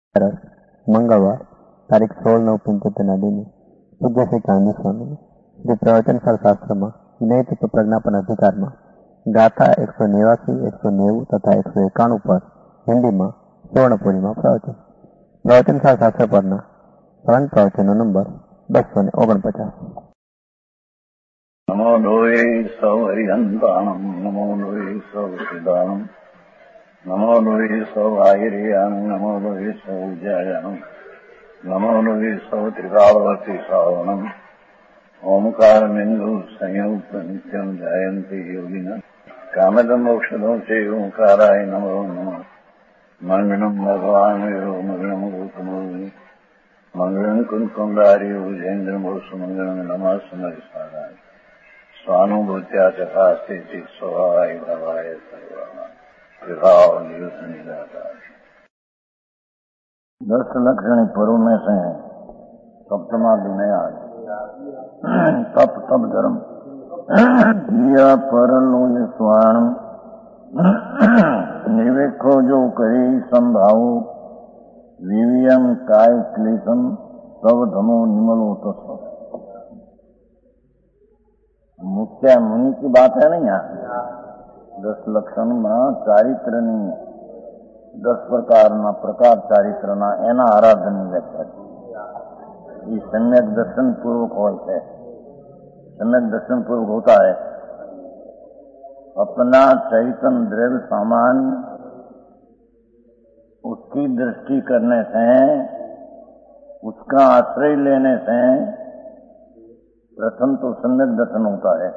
मंगळवार तारीख 16/9/75 दिन પૂજ્ય શ્રી કાનજી સ્વામી શ્રી પ્રવચનસર શાસ્ત્રમાં વિનય તત્વ પ્રજ્ઞાપન અધિકારમાં ગાથા 189, 190 તથા 191 પર હિન્દીમાં સુવર્ણપુરીમાં પ્રવચનસર શાસ્ત્ર પરના ત્રણ પ્રવચનો નંબર 249. નમો લોહે સૌ હરિહંતાણમ નમો લોહે સૌ સિદ્ધાણમ નમો લોહે સૌ આહિર્યાણમ નમો લોહે સૌ જયાણમ નમો લોહે સૌ ત્રિકાળવતી શ્રાવણમ ઓમકારમિંદુ સંયુક્ત નિત્યમ જયંતિ યોગિન કામદમ મોક્ષદો સે ઓંકારાય નમો નમઃ મંગળમ ભગવાન વિરો મંગળમ ગૌતમોની મંગળમ કુંકુંડારી ઉજેન્દ્રમોષ મંગળમ નમઃ સમરિસારાય स्वानुभूत्या चकास्ते चित स्वभावाय भवाय सर्वः विभाव नियुक्त निराकार। 10 लक्षणी पर्व में से सप्तमा दिन है आज। तप धर्म यह परलो स्वर्ण निवेखो जो करी संभावो विवियम काय क्लेशम सब धमो निमलो तस्व। मुख्य मुनि की बात है नहीं यहाँ 10 लक्षण में चारित्रनी 10 प्रकार चारित्रना एना आराधन व्याख्या ये सम्यक दर्शन पूर्वक होता है। सम्यक दर्शन पूर्वक होता है अपना चैतन्य द्रव्य सामान उसकी दृष्टि करने से उसका आश्रय लेने से प्रथम तो सम्यक दर्शन होता है।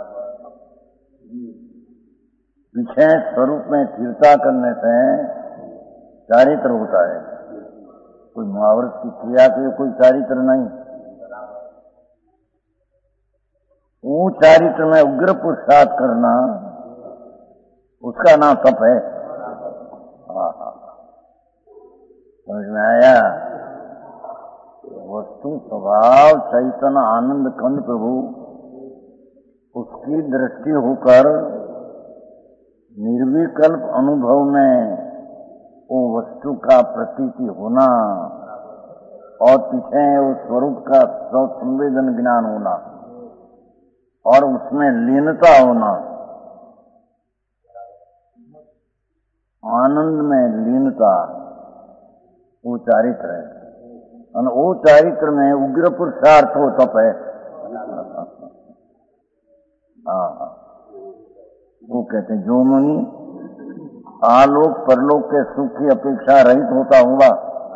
विषय स्वरूप में स्थिरता करने से चारित्र होता है। कोई मुहावरत की क्रिया के कोई चारित्र नहीं। वो चारित्र में उग्र पुरुषार्थ करना उसका नाम तप है। समझ में आया? वस्तु स्वभाव चैतन्य आनंद कंद प्रभु उसकी दृष्टि होकर निर्विकल्प अनुभव में वो वस्तु का प्रतीति होना और पीछे उस स्वरूप का संवेदन ज्ञान होना और उसमें लीनता होना, आनंद में लीनता, वो चारित्र है। और वो चारित्र में उग्र पुरुषार्थ हो तप है। वो कहते हैं जो मुनि आलोक परलोक के सुख की अपेक्षा रहित होता हुआ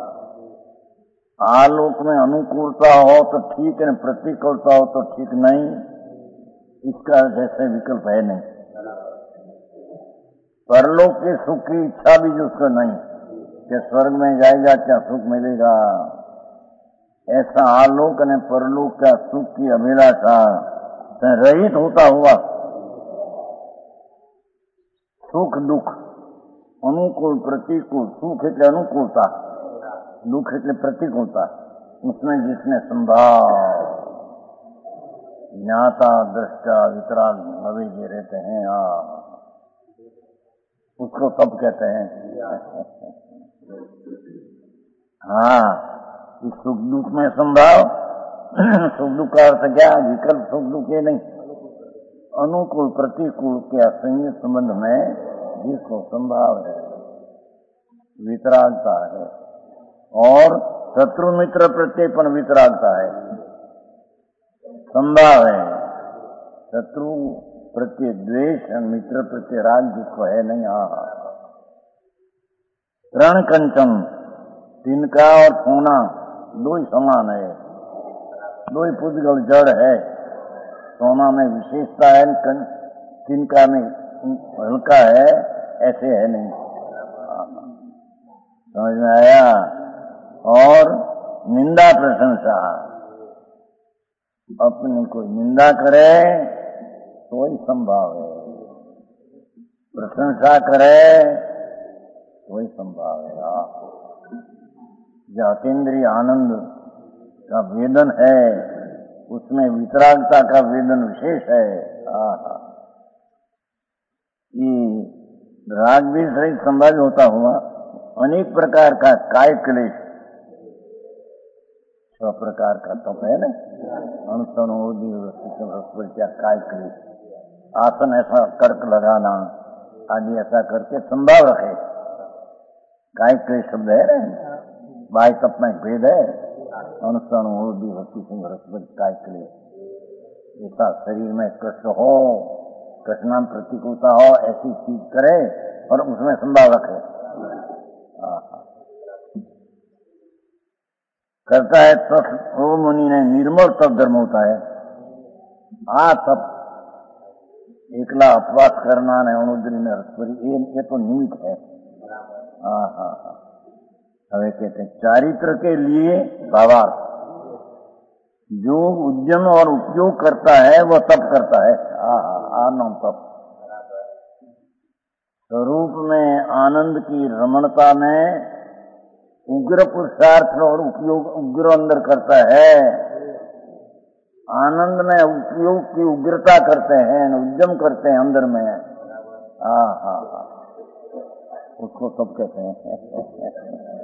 आलोक में अनुकूलता हो तो ठीक है, प्रतिकूलता हो तो ठीक नहीं, इसका जैसे विकल्प है नहीं। परलोक के सुख की इच्छा भी जिसको नहीं कि स्वर्ग में जाएगा क्या सुख मिलेगा, ऐसा आलोक ने परलोक का सुख की अभिलाषा से रहित होता हुआ सुख दुख अनुकूल प्रतिकूल, सुख એટલે अनुकूलता, दुख એટલે प्रतिकूलता, उसमें जिसने संभाव ज्ञाता दृष्टा वितराग भवे जे रहते हैं उसको तप कहते हैं। हाँ, इस सुख दुख में संभाव, सुख दुख का अर्थ क्या? विकल्प सुख दुख ये नहीं, अनुकूल प्रतिकूल के असंग संबंध में जिसको संभाव है, वितरागता है और शत्रु मित्र प्रत्यय पण वितरागता है। संभाव है, शत्रु प्रत्यय द्वेष और मित्र प्रत्यय राग जिसको है नहीं। रण कंचन तिनका और सोना दो ही समान है, दो ही पुद्गल जड़ है। सोना में विशेषता है, तिनका में हल्का है, ऐसे है नहीं। समझ में आया? और निंदा प्रशंसा, अपनी कोई निंदा करे तो ही संभाव है, प्रशंसा करे तो ही संभाव है। जातेंद्रीय आनंद का वेदन है, उसमें वितरागता का वेदन विशेष है। ये राग भी सही संभाव्य होता हुआ अनेक प्रकार का काय क्लेश, 6 प्रकार का तप है ना, अनशन क्या काय क्लेश, आसन ऐसा कर्क लगाना आदि ऐसा करके संभाव रखे। काय क्लेश शब्द है ना, बाह्य तप में भेद है, अनुष्ठान होती भक्ति संघ काय क्लेश, ऐसा शरीर में कष्ट हो, कष्टनाम प्रतिकूलता हो, ऐसी चीज करे और उसमें संभाव रखे। करता है तप, वो मुनि ने निर्मल तप धर्म होता है। तप एकला उपवास करना ने अणुद्री ने हरस्वरी ये तो निमित्त है। हमें कहते हैं चारित्र के लिए भावार्थ, जो उद्यम और उपयोग करता है वह तप करता है। नाम तप। स्वरूप में आनंद की रमणता में उग्र पुरुषार्थ और उपयोग उग्र अंदर करता है, आनंद में उपयोग की उग्रता करते हैं, उद्यम करते हैं अंदर में। उसको तप कहते हैं।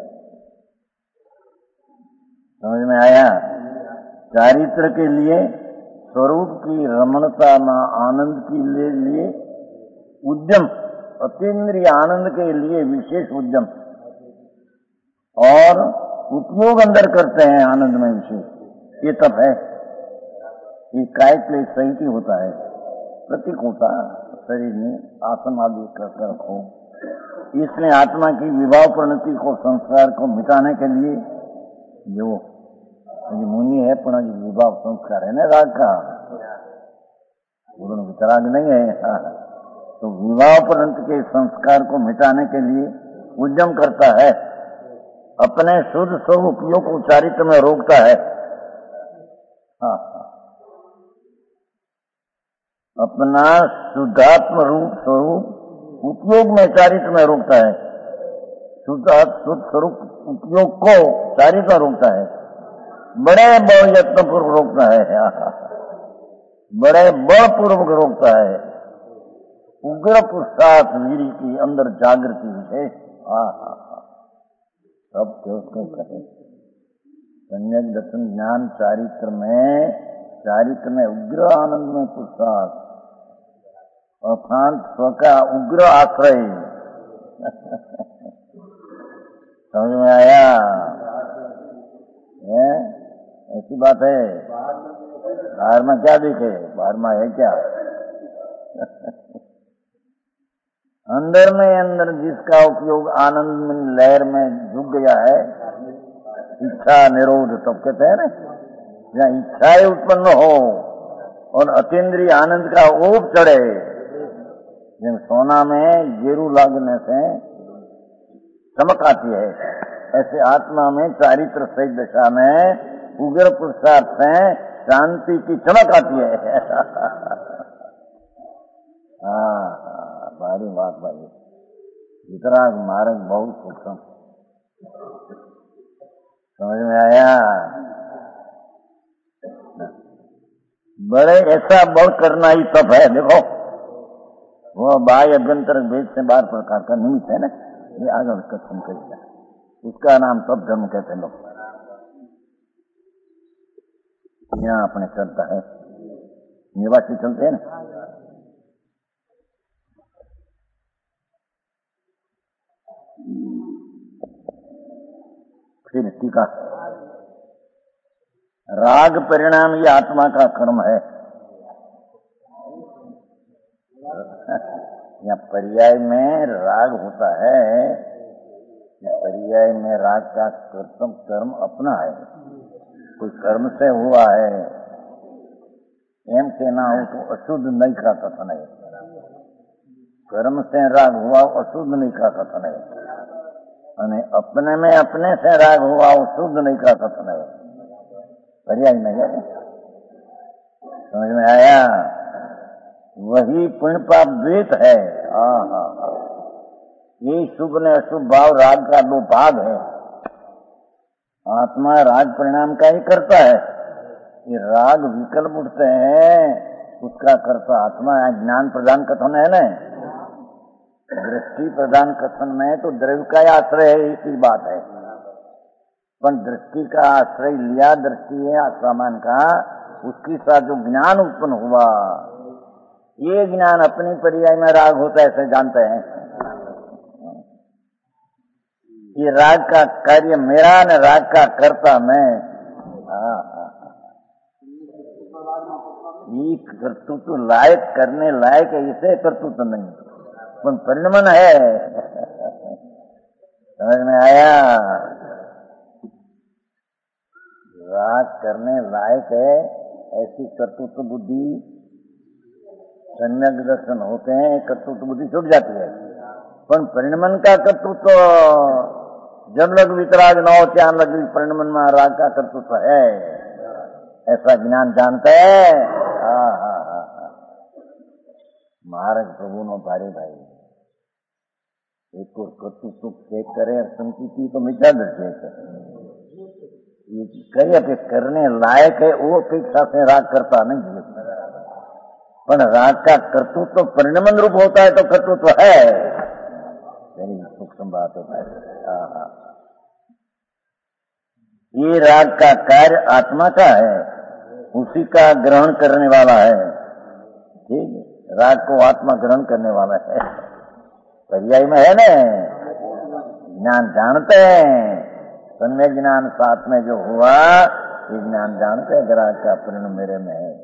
समझ में आया? चारित्र के लिए, स्वरूप की रमणता में आनंद के लिए उद्यम, अतीन्द्रिय आनंद के लिए विशेष उद्यम, और उपयोग अंदर करते हैं आनंद में विशेष, ये तप है। ये काय क्लेश सहित ही होता है, प्रतीक होता शरीर में आसन आदि कर रखो। इसलिए आत्मा की विभाव प्रणति को, संस्कार को मिटाने के लिए जो मुनि है पुनः विभाव संस्कार है ना राग का, पूर्ण वितराग नहीं है, तो विवाह पर्यंत के संस्कार को मिटाने के लिए उद्यम करता है, अपने शुद्ध स्वरूप उपयोग को चारित्र में रोकता है। अपना शुद्धात्म रूप स्वरूप उपयोग में चारित्र में रोकता है, शुद्ध स्वरूप उपयोग को चारित्र में रोकता है, बड़े बड़ यत्न पूर्वक रोकता है, बड़े बड़ पूर्वक रोकता है। उग्र पुरुषार्थ वीर की अंदर जागृति विशेष सब उसको कहे। सम्यक दर्शन ज्ञान चारित्र में उग्र आनंद में पुरुषार्थ, अर्थात स्व का उग्र आश्रय। समझ में आया? ऐसी बात है। बाहर में क्या दिखे, बाहर में है क्या? अंदर जिसका उपयोग आनंद में लहर में झुक गया है, इच्छा निरोध तब कहते हैं ना, जहाँ इच्छाएं उत्पन्न हो और अतीन्द्रिय आनंद का ओप चढ़े, जब सोना में गेरू लगने से चमक आती है, ऐसे आत्मा में चारित्र सहित दशा में उग्र पुरुषार्थ से शांति की चमक आती है। भारी बात भाई, वितराग मार्ग बहुत सूक्ष्म। समझ में आया? बड़े ऐसा बल करना ही तप है। देखो वो बाह्य अभ्यंतर भेद से 12 प्रकार का निमित्त है ना, ये आगे कथन कर दिया, उसका नाम तप धर्म कहते लोग। यहाँ अपने चलता है, निवासी चलते हैं ना। फिर टीका, राग परिणाम ये आत्मा का कर्म है। या पर्याय में राग होता है, पर्याय में राग का कर्म अपना है, कोई कर्म से हुआ है, एम कहना हो तो अशुद्ध नहीं का कथन है। कर्म से राग हुआ अशुद्ध नहीं का कथन है, અને अपने में अपने से राग हुआ वो शुद्ध नहीं का कथन है, पर्याय नहीं है। समझ में आया? वही पुण्य पाप द्वैत है। ये शुभ ने अशुभ भाव राग का 2 भाग है। आत्मा राग परिणाम का ही करता है, ये राग विकल्प उठते हैं उसका करता आत्मा। ज्ञान प्रदान कथन है ना, दृष्टि प्रदान कथन में तो द्रव्य का आश्रय है, इसी बात है। पर दृष्टि का आश्रय लिया, दृष्टि है सामान का, उसके साथ जो ज्ञान उत्पन्न हुआ, ये ज्ञान अपनी पर्याय में राग होता है, ऐसे जानते हैं। ये राग का कार्य मेरा न राग का कर्ता मैं। ये कर्तृत्व लायक करने लायक है, इसे कर्तृत्व नहीं, पर परिणमन है। समझ में आया? राग करने लायक है, ऐसी कर्तृत्व बुद्धि सम्यक दर्शन होते हैं, कर्तृत्व बुद्धि छूट जाती है। पर परिणमन का कर्तृत्व जब लग वितराग न हो, त्यान लग परिणमन में राग का कर्तृत्व है, ऐसा ज्ञान जानते हैं। महाराज प्रभु नो भारी भाई एक और कर्तृत्व चेक करे, संकीर्ति तो मिथ्या दृष्टि कही कि करने लायक है, वो अपेक्षा से राग करता नहीं। पर राग का कर्तृत्व तो परिणमन रूप होता है, तो कर्तृत्व है। बड़ी सूक्ष्म बात है भाई। ये राग का कार्य आत्मा का है, उसी का ग्रहण करने वाला है। ठीक है, राग को आत्मा ग्रहण करने वाला है, पर्याय में है ना। ज्ञान जानते हैं, सम्यक ज्ञान साथ में जो हुआ, ये ज्ञान जानते हैं, राग का परिणाम मेरे में है।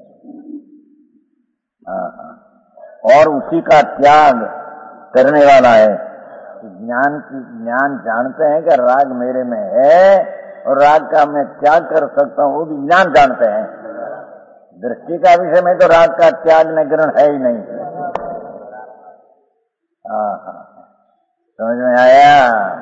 और उसी का त्याग करने वाला है। ज्ञान जानते हैं कि राग मेरे में है और राग का मैं त्याग कर सकता हूँ, वो भी ज्ञान जानते हैं। दृष्टि का विषय में तो राग का त्याग न ग्रहण है ही नहीं। समझ में आया?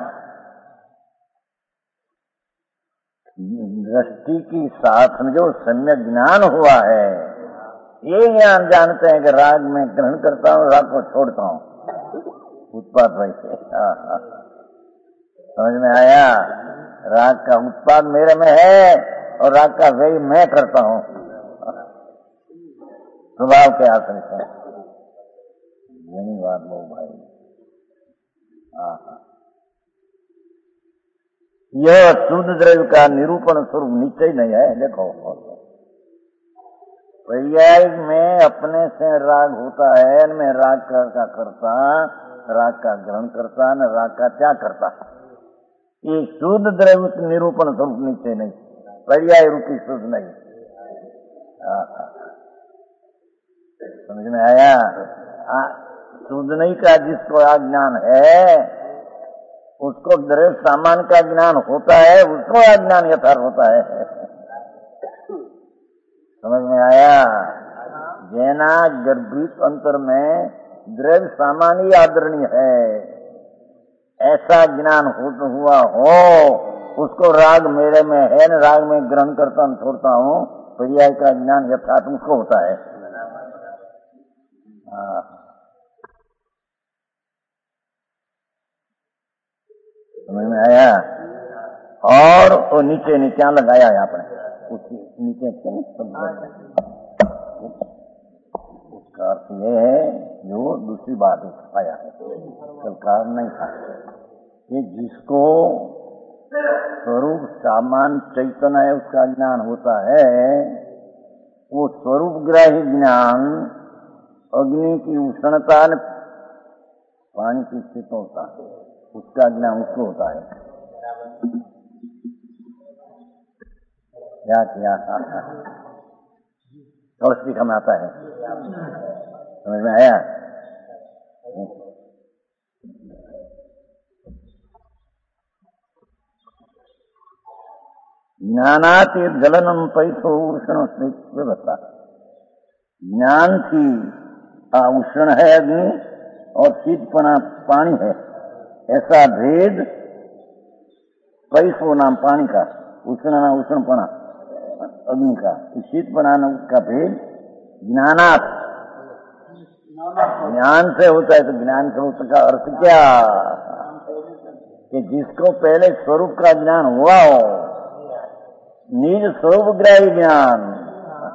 दृष्टि की साथ में जो सम्यक ज्ञान हुआ है, ये ज्ञान जानते हैं कि राग में ग्रहण करता हूँ, राग को छोड़ता हूँ। उत्पाद वैसे समझ में आया? राग का उत्पाद मेरे में है और राग का व्यय मैं करता हूँ, स्वभाव के आश्रय से। यही बात लो भाई। यह शुद्ध द्रव्य का निरूपण स्वरूप निश्चय नहीं है। देखो, पर्याय में अपने से राग होता है, मैं राग का करता, राग का ग्रहण करता, न राग का त्याग करता। ये शुद्ध द्रव्य निरूपण स्वरूप निश्चय नहीं, पर्याय रूपी शुद्ध नहीं। समझ में आया? शुद्ध नहीं का जिसको अज्ञान है, उसको द्रव्य सामान का ज्ञान होता है, उसको अज्ञान यथार्थ होता है। समझ में आया? जैना गर्भित अंतर में द्रव्य सामान्य आदरणीय है, ऐसा ज्ञान हुआ हो, उसको राग मेरे में है न राग में ग्रहण करता हूँ, छोड़ता हूँ, पर्याय का ज्ञान यथार्थ उसको होता है। समझ में आया? और वो नीचे क्या लगाया है आपने, उसके नीचे उसका अर्थ ये है, जो दूसरी बात आया है, कल कारण नहीं था, कि जिसको स्वरूप सामान चैतन्य है, उसका ज्ञान होता है, वो स्वरूप ग्राही ज्ञान अग्नि की उष्णता न पानी की शीतलता, उसका ज्ञान उसको होता है। क्या और सीखा में आता है। समझ में आया? ज्ञानाति जलनम पैसो उष्ण व्यवस्था। ज्ञान की उष्ण है अग्नि और शीतपना पानी है, ऐसा भेद पैसो नाम पानी का, उष्ण नाम उष्णपना अग्नि का, शीतपना का भेद ज्ञानात, ज्ञान से होता है। तो ज्ञान से उसका अर्थ क्या, कि जिसको पहले स्वरूप का ज्ञान हुआ हो, निज स्वरूप ग्राही ज्ञान,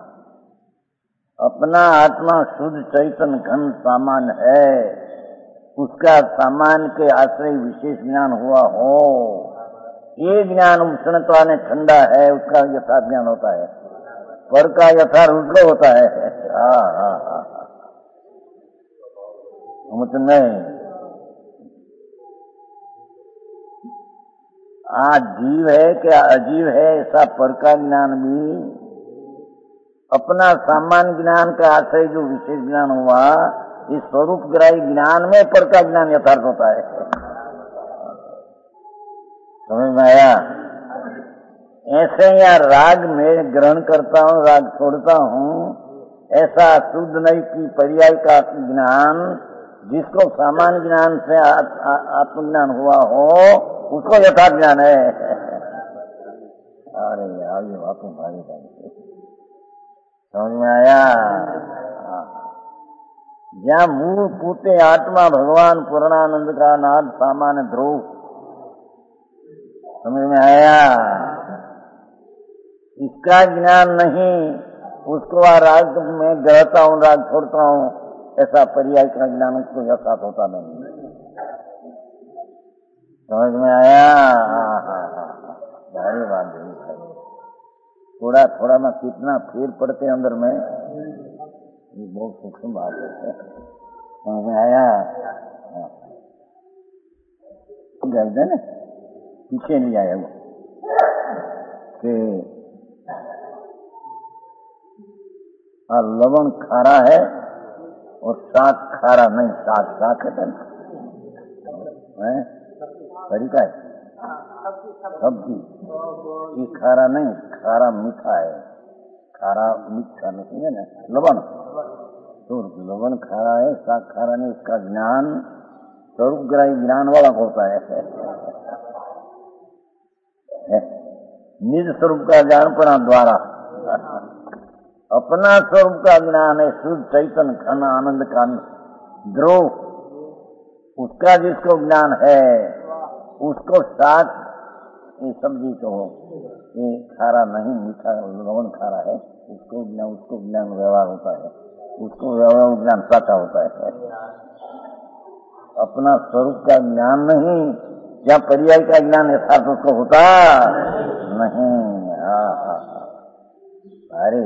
अपना आत्मा शुद्ध चैतन्य घन सामान्य है, उसका सामान्य के आश्रय विशेष ज्ञान हुआ हो, ये ज्ञान उष्णता ने ठंडा है उसका यथार्थ ज्ञान होता है, पर का यथार्थ उसको होता है। समझ नहीं, आज जीव है क्या अजीव है, ऐसा पर का ज्ञान भी अपना सामान्य ज्ञान का आश्रय जो विशेष ज्ञान हुआ, इस स्वरूप ग्राही ज्ञान में पर का ज्ञान यथार्थ होता है। समझ में आया? ऐसे या राग में ग्रहण करता हूँ, राग छोड़ता हूँ, ऐसा शुद्ध नहीं की पर्याय का ज्ञान जिसको सामान्य ज्ञान से आत्मज्ञान हुआ हो, उसको यथार्थ ज्ञान है। अरे यार ये बात भारी भारी समझ में आया? जहाँ मूल पूते आत्मा भगवान पूर्णानंद का नाद सामान्य ध्रुव, समझ में आया? इसका ज्ञान नहीं, उसको राग में ग्रहता हूँ, राग छोड़ता हूँ, ऐसा पर्याय का ज्ञान उसको यथार्थ होता नहीं। समझ में आया? भारी बात है। थोड़ा थोड़ा में कितना फिर पड़ते अंदर में, ये बहुत सूक्ष्म बात है। समझ में आया? गए ना पीछे नहीं आया वो कि लवण खारा है और साग खारा नहीं, साग है ना, तरीका है सब्जी, ये खारा नहीं, खारा मीठा है, खारा मीठा नहीं है ना, लवण तो लवण खारा है, साग खारा नहीं, उसका ज्ञान स्वरूप ग्राही ज्ञान वाला होता है। निज स्वरूप का ज्ञान पर द्वारा अपना स्वरूप का ज्ञान है, शुद्ध चैतन्य घन आनंद का ध्रुव, उसका जिसको ज्ञान है उसको साग ये सब्जी कहो, ये खारा नहीं, मीठा लवण खारा है, उसको ज्ञान व्यवहार होता है, उसको व्यवहार ज्ञान साचा होता है। अपना स्वरूप का ज्ञान नहीं, या पर्याय का ज्ञान यथार्थ उसको होता नहीं। अरे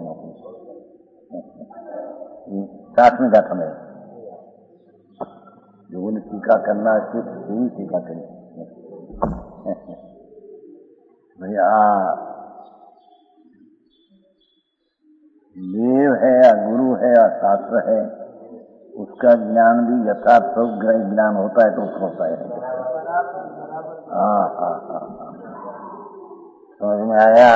साथ में जाता मेरे जो बोले टीका करना सिर्फ यही टीका करें भैया। देव है या गुरु है या शास्त्र है, उसका ज्ञान भी यथार्थ ग्रह ज्ञान होता है तो उसको होता है। समझ में आया?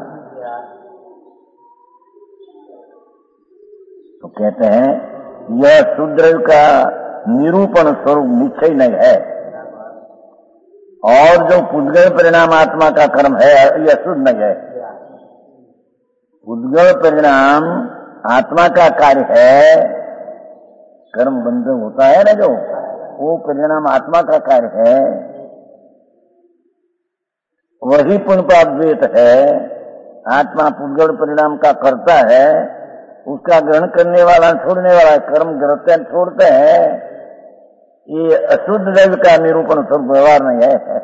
तो कहते हैं यह शूद्र का निरूपण स्वरूप निश्चय नहीं है, और जो पुद्गल परिणाम आत्मा का कर्म है यह शुद्ध नहीं है। पुद्गल परिणाम आत्मा का कार्य है, कर्म बंध होता है ना, जो वो परिणाम आत्मा का कार्य है, वही पुण्य पाप द्वैत है। आत्मा पुद्गल परिणाम का करता है, उसका ग्रहण करने वाला छोड़ने वाला कर्म ग्रहते हैं छोड़ते हैं, ये अशुद्ध दैव का निरूपण स्वरूप व्यवहार नहीं है।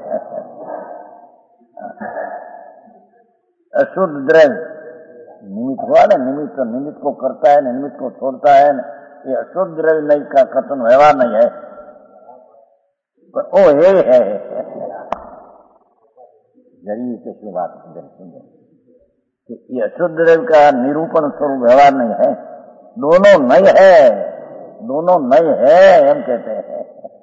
अशुद्ध द्रव्य निमित्त हुआ ना, निमित्त को करता है, निमित्त को छोड़ता है, ये अशुद्ध द्रव्य नहीं का कथन व्यवहार नहीं है, पर ओ है जरिए कैसी बात सुन, ये अशुद्ध द्रव्य का निरूपण स्वरूप व्यवहार नहीं है, दोनों नहीं है, दोनों नहीं है हम कहते हैं।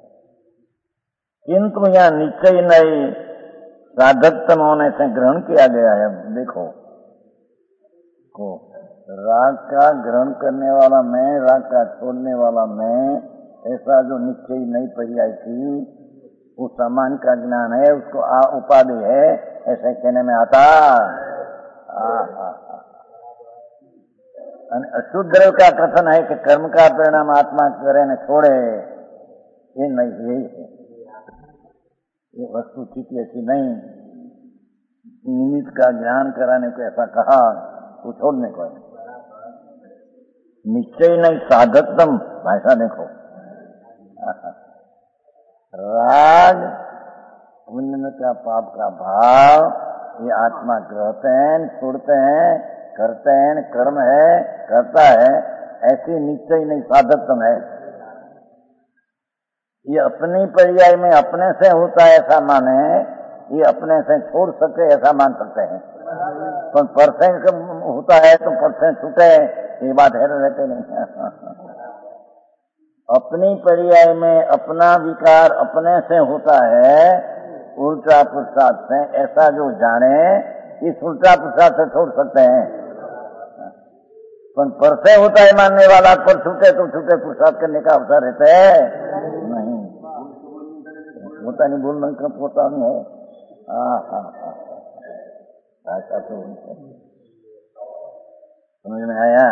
किंतु यहाँ निश्चय नहीं साधकतम होने से ग्रहण किया गया है। देखो को राग का ग्रहण करने वाला मैं, राग का छोड़ने वाला मैं, ऐसा जो निश्चय नहीं पर्याय थी, वो सामान्य का ज्ञान है, उसको उपाधि है, ऐसे कहने में आता। अशुद्ध द्रव्य का कथन है कि कर्म का परिणाम आत्मा करे न छोड़े, ये नहीं, यही है, ये वस्तु स्थिति ऐसी नहीं। निमित्त का ज्ञान कराने को ऐसा कहा तो छोड़ने को है। निश्चय नहीं साधकतम, भाषा देखो, राग पुण्य का पाप का भाव ये आत्मा ग्रहते हैं, छोड़ते हैं, करते हैं, कर्म है, करता है, ऐसी निश्चय नहीं साधकतम है। ये अपनी पर्याय में अपने से होता है ऐसा माने, ये अपने से छोड़ सके ऐसा मान सकते हैं। पर परसेंट होता है तो परसेंट छूटे, ये बात है रहते नहीं। अपनी पर्याय में अपना विकार अपने से होता है, उल्टा पुरुषार्थ से, ऐसा जो जाने इस उल्टा पुरुषार्थ से छोड़ सकते हैं। पर से होता है मानने वाला, पर छूटे तो छूटे, पुरुषार्थ करने का अवसर रहता है नहीं, होता नहीं, बोलना का पोता नहीं है। ऐसा तो समझ में आया।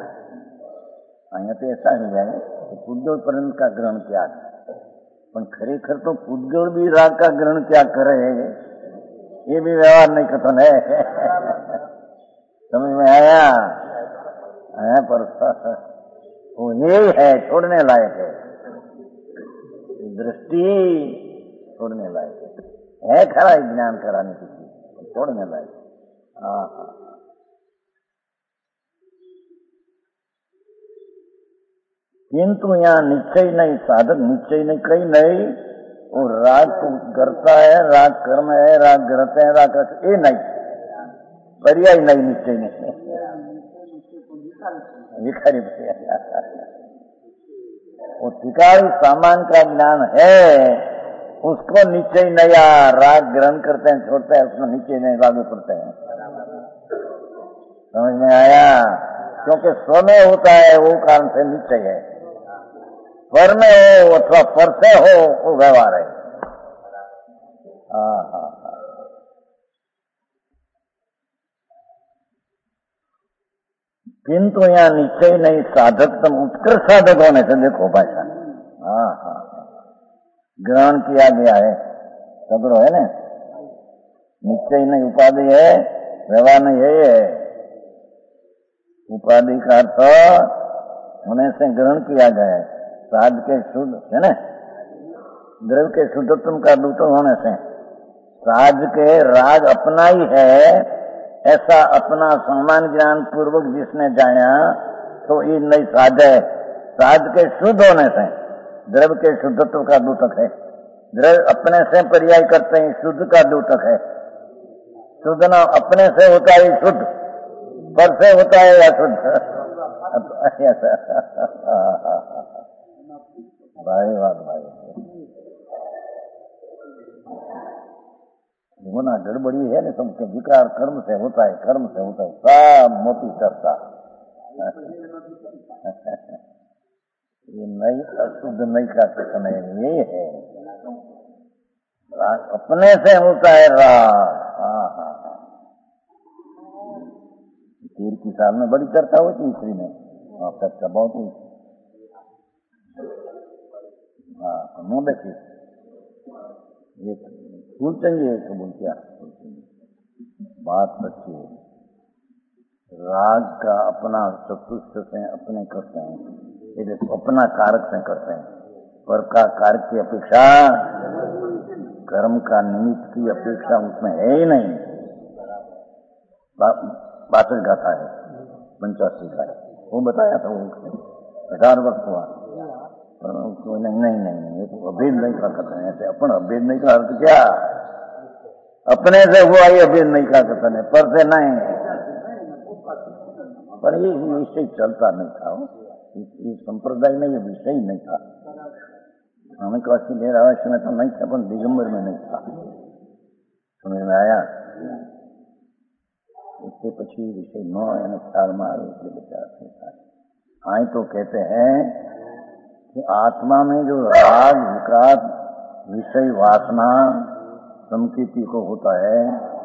तो ऐसा ही है कि पुद्गल पर्यंत का ग्रहण क्या, पर खरेखर तो पुद्गल भी राग का ग्रहण क्या करे, ये भी व्यवहार नहीं कथन है। समझ में आया है, पर वो यही है, छोड़ने लायक है, दृष्टि छोड़ने लायक है खरा ज्ञान कराने की चीज, छोड़ने लायक। किंतु यहाँ निश्चय नहीं, साधक निश्चय नहीं, कहीं नहीं, वो राग को करता है, राग कर्म है, राग करते हैं, राग करते, ये नहीं, पर्याय नहीं, निश्चय नहीं, भिखारी वो भिखारी सामान का ज्ञान है, उसको निश्चय नया राग ग्रहण करते हैं, छोड़ते हैं, उसमें निश्चय नहीं लागू करते हैं। समझ में आया? क्योंकि स्वमें होता है वो कारण से निश्चय है, पर में हो अथवा पर से हो वो व्यवहार है। किंतु यहाँ निश्चय नहीं, साधकतम उत्कृष्ट साधक होने से, देखो भाषा ग्रहण किया गया है, सब्र है ना, निश्चय नहीं, उपाधि है, व्यवहार नहीं है। उपाधि का अर्थ होने से ग्रहण किया गया है, साध के शुद्ध है ना, द्रव्य के शुद्धत्व का दूत होने से, साध के राग अपना ही है ऐसा अपना सम्मान ज्ञान पूर्वक जिसने जाना, तो ये नहीं साध है। साध के शुद्ध होने से द्रव्य के शुद्धत्व का दूतक है, द्रव्य अपने से पर्याय करते हैं, शुद्ध का दूतक है। शुद्ध ना अपने से होता है शुद्ध, पर से होता है या शुद्ध, भाई बात भाई वो ना गड़बड़ी है ना, सबके विकार कर्म से होता है, कर्म से होता है, सब मोती चर्चा। ये नहीं अशुद्ध नहीं का कथन है, ये है अपने से होता है राग। तीर की साल में बड़ी चर्चा होती स्त्री में, चर्चा बहुत हुई। मुँह देखिए, ये फूल चाहिए कबूल क्या, बात सच्ची है। राग का अपना चतुष्ट से अपने करते हैं, ये अपना कारक से करते हैं, पर का कारक की अपेक्षा, कर्म का निमित्त की अपेक्षा उसमें है ही नहीं। 62 गाथा है, 85 का है, वो बताया था, वो 18 वर्ष हुआ, नहीं ये तो अभेद नहीं का कथन है। ऐसे अपन अभेद नहीं का अर्थ क्या, अपने से हुआ ये अभेद नहीं का कथन है, पर से नहीं, पर ये विषय चलता नहीं था, ये संप्रदाय में ये विषय नहीं था। हमें काशी देर अवश्य में तो नहीं था, पर दिगंबर में नहीं था। समझ में आया? इससे पछी विषय न यानी ख्याल मार इसलिए विचार आए तो कहते हैं कि आत्मा में जो राग विकार विषय वासना संकीर्ति को होता है,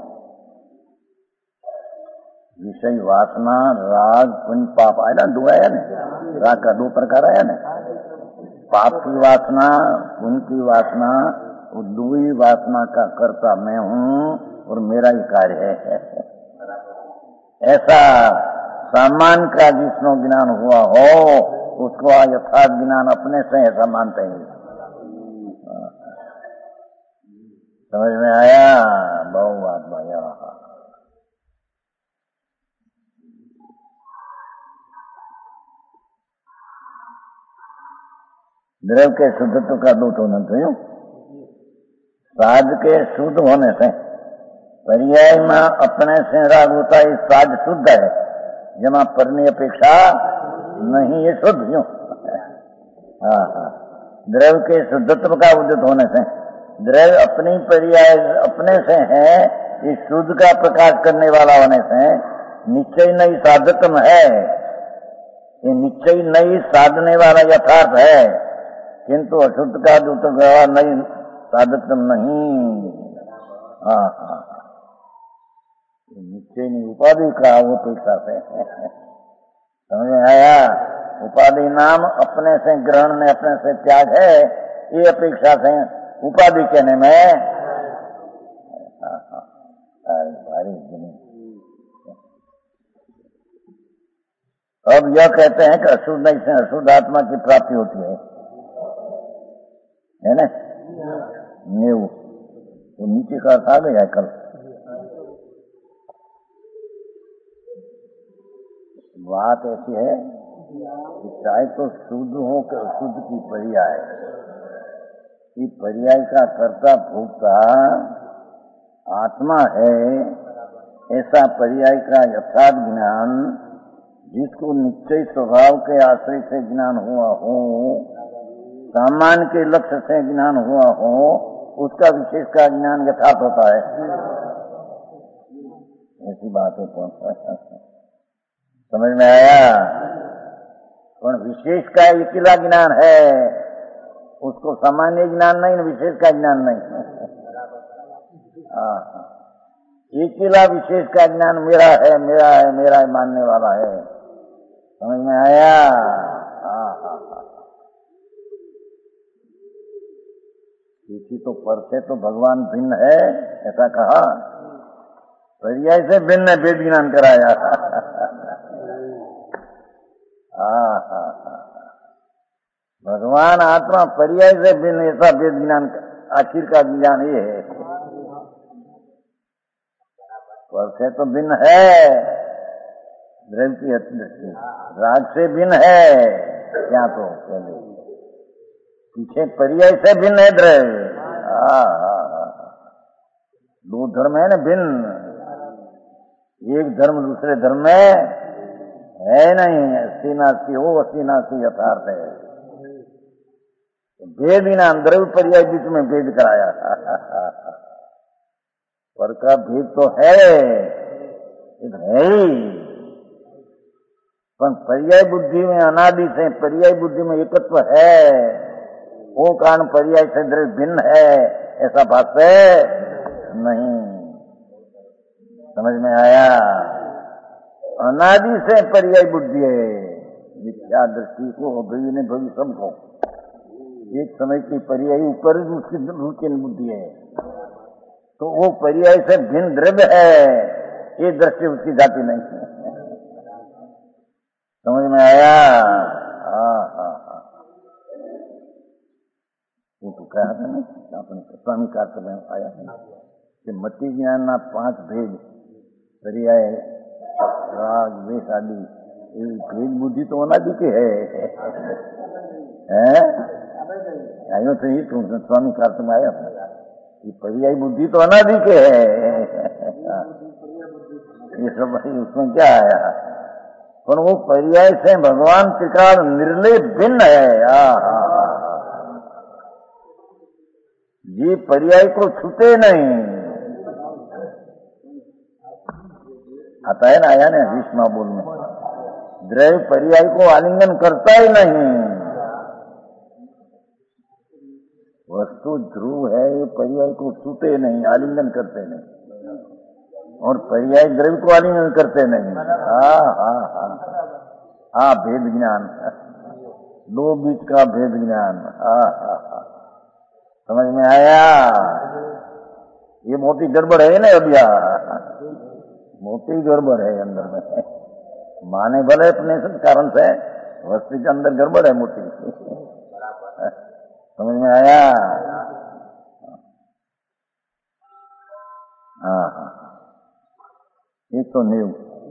विषय वासना राग पुण्य पाप आया ना, दो आया ना, राग का 2 प्रकार आया ना, पाप की वासना पुण्य की वासना, वो 2 ही वासना का कर्ता मैं हूँ और मेरा ही कार्य है। ऐसा सामान का जिसनो ज्ञान हुआ हो उसको यथार्थ ज्ञान अपने से ऐसा मानते हैं। समझ में आया? बहु बात भैया। द्रव्य के शुद्धत्व का दूत होना चाहिए। साध के शुद्ध होने से पर्याय में अपने से राग होता है, साध शुद्ध है, जमा परनी अपेक्षा नहीं, ये शुद्ध क्यों? हाँ हाँ, द्रव्य के शुद्धत्व का उदित होने से द्रव्य अपनी पर्याय अपने से है, इस शुद्ध का प्रकाश करने वाला होने से निश्चय नहीं साधकम है, ये निश्चय नहीं साधने वाला यथार्थ है, किंतु अशुद्ध का दूत गवा नहीं साधकम नहीं। हाँ हाँ, निश्चय नहीं उपाधि का वो अपेक्षा से समझ में आया? उपाधि नाम अपने से ग्रहण में अपने से त्याग है, ये अपेक्षा से उपाधि कहने में भारी। अब यह कहते हैं कि अशुद्ध से अशुद्ध आत्मा की प्राप्ति होती है ना? नींव तो नीचे का अर्थ आ गया कल। बात ऐसी है कि चाहे तो शुद्ध हो कि अशुद्ध की पर्याय, कि पर्याय का कर्ता भोक्ता आत्मा है, ऐसा पर्याय का यथार्थ ज्ञान जिसको निश्चय स्वभाव के आश्रय से ज्ञान हुआ हो, सामान्य के लक्ष्य से ज्ञान हुआ हो, उसका विशेष का ज्ञान यथार्थ होता है। ऐसी बात है। समझ में आया? और विशेष का अकेला ज्ञान है, उसको सामान्य ज्ञान नहीं, विशेष का ज्ञान नहीं। अकेला विशेष का ज्ञान मेरा है, मेरा है, मेरा है मानने वाला है। समझ में आया? किसी तो पर से तो भगवान भिन्न है ऐसा कहा, पर्याय से भिन्न है, वेद ज्ञान कराया। भगवान आत्मा पर्याय से भिन्न, ऐसा वेद ज्ञान आखिर का ज्ञान ये है। पर से तो भिन्न है, द्रव्य की दृष्टि राग से भिन्न है, क्या तो पहले पीछे पर्याय से भिन्न है द्रव्य। दो धर्म है ना भिन्न, एक धर्म दूसरे धर्म में है नहीं। अस्थि हो, अस्थि यथार्थ है। भेद ही नाम द्रव्य पर्याय बीच में भेद कराया। पर का भेद तो है ही, पर पर्याय बुद्धि में अनादि से पर्याय बुद्धि में एकत्व है, वो कारण पर्याय से द्रव्य भिन्न है ऐसा भाष्य नहीं। समझ में आया? अनादि से पर्याय बुद्धि है, मिथ्या दृष्टि को भविष्य भविष्य सबको एक समय की पर्याय ऊपर उसकी बुद्धि है, तो वो पर्याय से भिन्न द्रव्य है, ये दृष्टि उसकी जाती नहीं है। समझ में आया? वो तो कहा था ना अपने स्वामी कार्य में आया है कि मति ज्ञान ना 5 भेद पर्याय राग वेश आदि, भेद बुद्धि तो अनादि के है। आयो तो ही तुम स्वामी कार्य में आया था कि पर्याय बुद्धि तो अनादि के है। ये सब उसमें क्या आया? पर वो पर्याय से भगवान त्रिकाल निर्लय भिन्न है। ये पर्याय को छूते नहीं। आता है ना, आया ना विष्णु बोल में, द्रव्य पर्याय को आलिंगन करता ही नहीं। वस्तु ध्रुव है, ये पर्याय को छूते नहीं, आलिंगन करते नहीं, और पर्याय द्रव्य को आलिंगन करते नहीं। भेद ज्ञान, दो बीच का भेद ज्ञान। समझ में आया? ये मोटी गड़बड़ है ना अभिया, मोटी गड़बड़ है अंदर में। माने भले अपने कारण से, वस्तु के अंदर गड़बड़ है मोटी। समझ में आया? हाँ हाँ, ये तो नीव।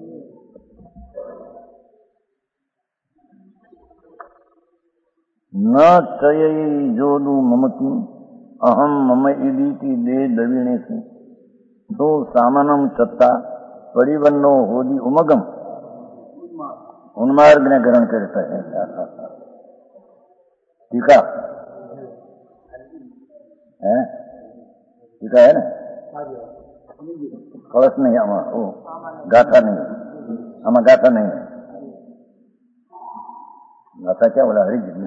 न चयई जोदु ममति अहम मम इदीति दे दवीणे से तो सामानम चत्ता परिवन्नो होदी उमगम उन्मार्ग ने ग्रहण करता है। टीका है, टीका है ना, कलश नहीं आमा, ओ गाथा नहीं, आमा गाथा नहीं है। गाथा क्या बोला? हरि जी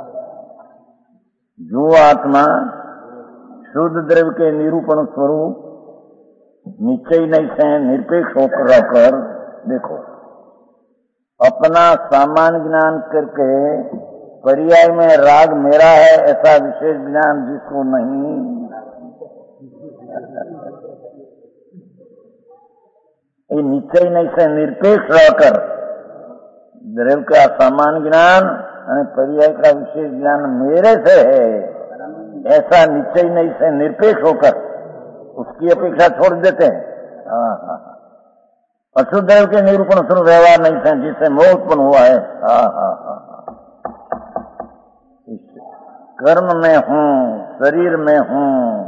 जो आत्मा शुद्ध द्रव्य के निरूपण स्वरूप निश्चय नहीं से निरपेक्ष होकर रहकर, देखो अपना सामान्य ज्ञान करके पर्याय में राग मेरा है ऐसा विशेष ज्ञान जिसको नहीं, ये निश्चय नहीं से निरपेक्ष रहकर द्रव्य का सामान्य ज्ञान और पर्याय का विशेष ज्ञान मेरे से है ऐसा निश्चय नहीं से निरपेक्ष होकर उसकी अपेक्षा छोड़ देते हैं। अशुद्ध द्रव्य के निरूपण स्वरूप व्यवहार नहीं थे जिससे मोह उत्पन्न हुआ है। कर्म में हूँ, शरीर में हूँ,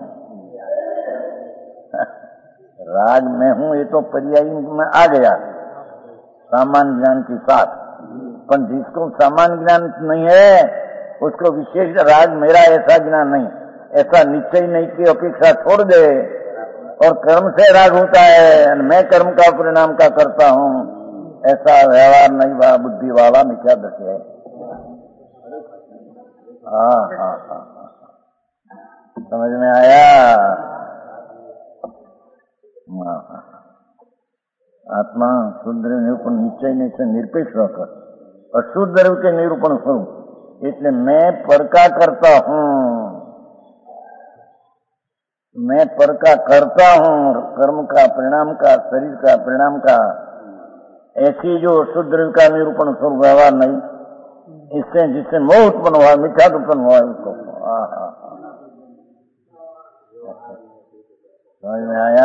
राग में हूँ, ये तो पर्याय में आ गया सामान्य ज्ञान के साथ। पर जिसको सामान्य ज्ञान नहीं है उसको विशेष राग मेरा ऐसा ज्ञान नहीं, ऐसा निश्चय नहीं की अपेक्षा छोड़ दे और कर्म से राग होता है, मैं कर्म का परिणाम का करता हूँ, ऐसा व्यवहार नहीं हुआ बुद्धि वाला मिथ्या दृष्टि है। हाँ हाँ हाँ, समझ में आया? आत्मा शुद्ध निरूपण निश्चय नहीं से निरपेक्ष रहकर अशुद्ध द्रव्य के निरूपण स्वरूप, इसलिए मैं पर का करता हूँ, मैं पर का करता हूँ कर्म का परिणाम का शरीर का परिणाम का, ऐसी जो शुद्ध द्रव्य का निरूपण स्वरूप व्यवहार नहीं, इससे जिससे मोह उत्पन्न हुआ, मिथ्या उत्पन्न हुआ इसको। समझ में आया?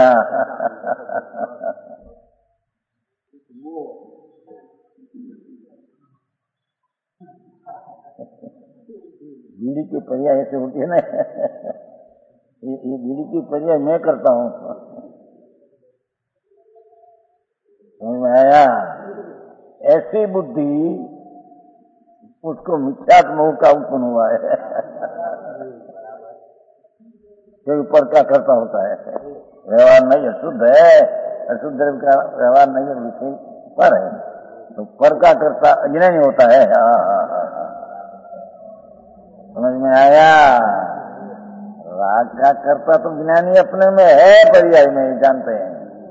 बीड़ी की पर्याय ऐसे होती है ना, ये बीड़ी की पर्याय मैं करता हूँ। समझ में आया? ऐसी बुद्धि उसको मिथ्यात्म मोह का उत्पन्न हुआ है, जो ऊपर का करता होता है, व्यवहार नहीं अशुद्ध है, अशुद्ध द्रव्य का व्यवहार नहीं है, विषय पर है, तो पर का करता अज्ञानी होता है। समझ में आया? राग का करता तो ज्ञानी अपने में है, पर्याय में जानते हैं,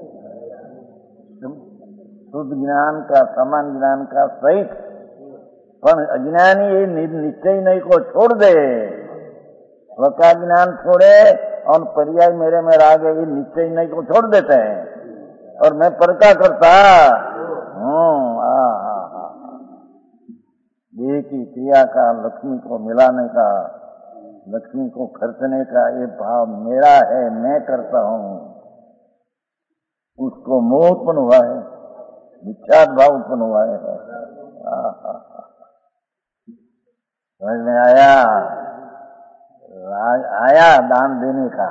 शुद्ध ज्ञान का समान ज्ञान का सहित, पर अज्ञानी ये निश्चय नहीं को छोड़ दे, स्वका ज्ञान छोड़े और पर्याय मेरे में राग है ये निश्चय नहीं को छोड़ देते हैं और मैं पर का करता हूँ। देह की क्रिया का, लक्ष्मी को मिलाने का, लक्ष्मी को खर्चने का ये भाव मेरा है, मैं करता हूँ, उसको मोह उत्पन्न हुआ है, विख्यात भाव उत्पन्न हुआ है। समझ में आया? राग आया दान देने का,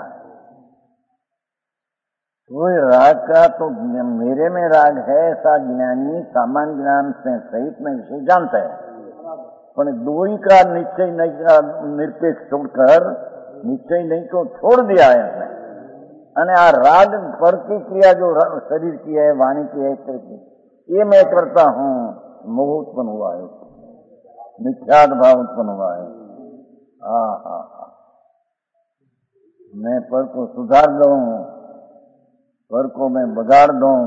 कोई राग का तो मेरे में राग है ऐसा ज्ञानी सामान्य ज्ञान से सहित में विषय जानता है, पर दोई का निश्चय नहीं का निरपेक्ष छोड़कर निश्चय नहीं को छोड़ दिया है उसने, અને આ રાગ પર की क्रिया जो शरीर की है, वाणी की है, ये मैं करता हूँ, मोह उत्पन्न हुआ है, मिथ्यात्व भाव उत्पन्न हुआ है। मैं पर को सुधार दूं, पर को मैं बगाड़ दूं,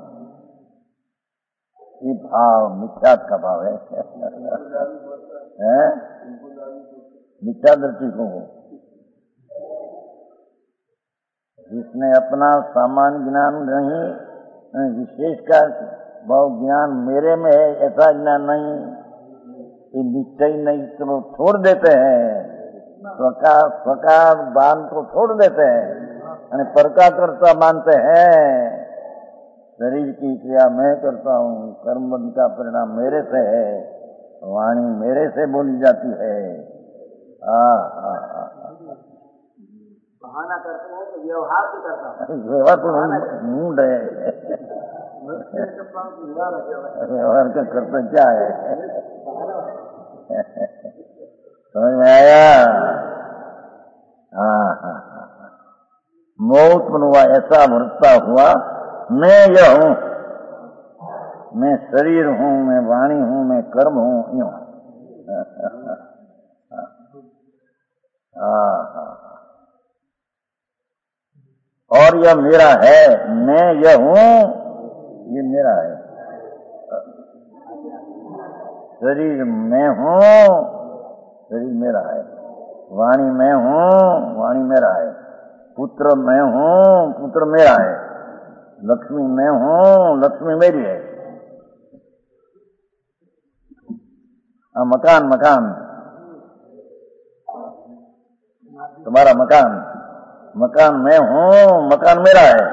ये भाव मिथ्यात्व का भाव है, मिथ्या दृष्टि को। जिसने अपना सामान्य ज्ञान नहीं, विशेष का भाव ज्ञान मेरे में है ऐसा ज्ञान नहीं, ये निश्चय नहीं तो छोड़ देते हैं, स्वकार बांध को छोड़ देते हैं અને પર का कर्ता मानते हैं। शरीर की क्रिया मैं करता हूँ, कर्म का परिणाम मेरे से है, वाणी मेरे से बोली जाती है। बहाना करते हैं तो व्यवहार भी करता हूँ। व्यवहार तो मूड है, व्यवहार का कर्ता क्या है? समझ में आया? हाँ। मोह उत्पन्न हुआ, ऐसा वृत्ता हुआ, मैं यह हूँ, मैं शरीर हूँ, मैं वाणी हूँ, मैं कर्म हूँ, यूं। और यह मेरा है, मैं यह हूँ, ये मेरा है। शरीर मैं हूँ, शरीर मेरा है। वाणी मैं हूँ, वाणी मेरा है। पुत्र मैं हूँ, पुत्र मेरा है। लक्ष्मी मैं हूँ, लक्ष्मी मेरी है। मकान तुम्हारा मकान मैं हूँ, मकान मेरा है।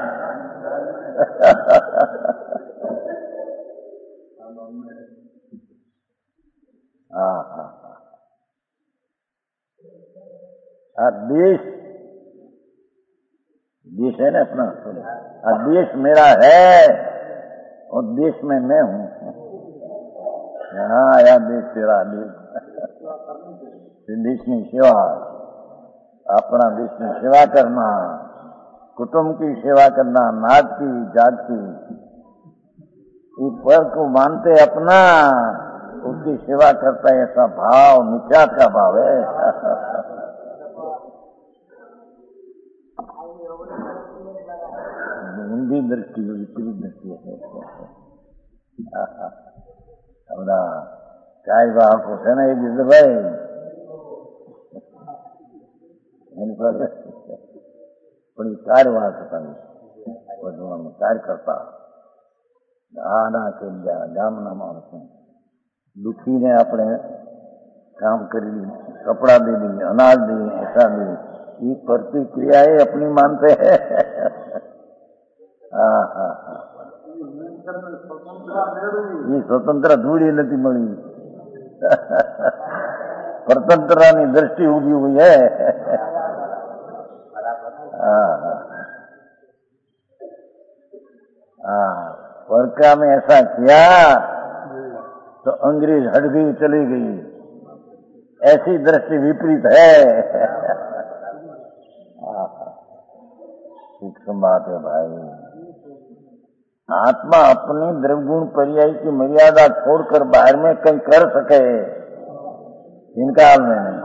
देश है ना अपना, देश मेरा है और देश में मैं हूँ। यहाँ आया देश तेरा, देश की सेवा, अपना देश की सेवा करना, कुटुंब की सेवा करना, नात की, जात की, ईश्वर को मानते अपना, उसकी सेवा करता है, ऐसा भाव मिथ्यात्व का भाव है। ઊંધી દ્રષ્ટિ, વિપરીત દ્રષ્ટિ બધા ચાય બાળકો છે ને એ દીધું ભાઈ એની પાસે પણ એ કાર્ય વાત હતા, બધું કાર્ય કરતા આના કે ગામના માણસો દુખીને આપણે કામ કરી, કપડા દે दी, अनाज दे, ऐसा दे, ये प्रतिक्रिया अपनी मानते हैं। ये स्वतंत्र धूड़ी नहीं मिली, स्वतंत्रता की दृष्टि उभी हुई है। वर्का में ऐसा किया तो अंग्रेज हट गई, चली गई, ऐसी दृष्टि विपरीत है। सूक्ष्म बात है भाई। आत्मा अपनी द्रव्यगुण पर्याय की मर्यादा छोड़कर बाहर में कहीं कर सके, इनका हाल में नहीं।